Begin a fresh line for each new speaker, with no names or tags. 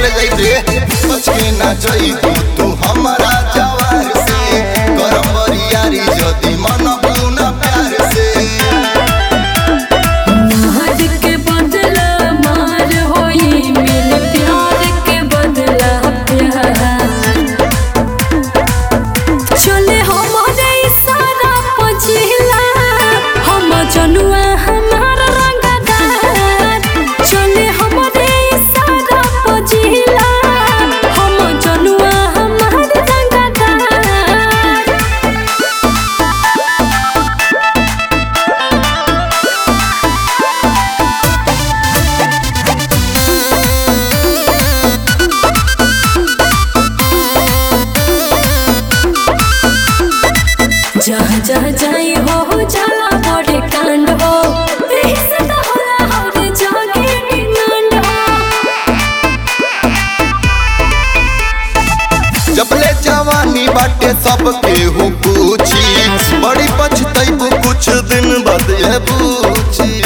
ले जाई रे बच के ना जाई तू हमारा जवार से करम बरियारी जदी मन बुना प्यार से
मार के बदला मार होई मिल प्यार के बदला प्यार चले हमारे इशारा पजिला हम जनुआ हमारा रंगदार चले हमारे इशारा पजिला हम जनुआ हमारा रंगदार जहाँ जहाँ जाई हो जाला बड़े कांड हो एही से तो होला हर जगह डिमांड हो
जबले जवानी बाटे सबके हो पूछी बड़ी पछतैबू कुछ दिन बाद ये पूछी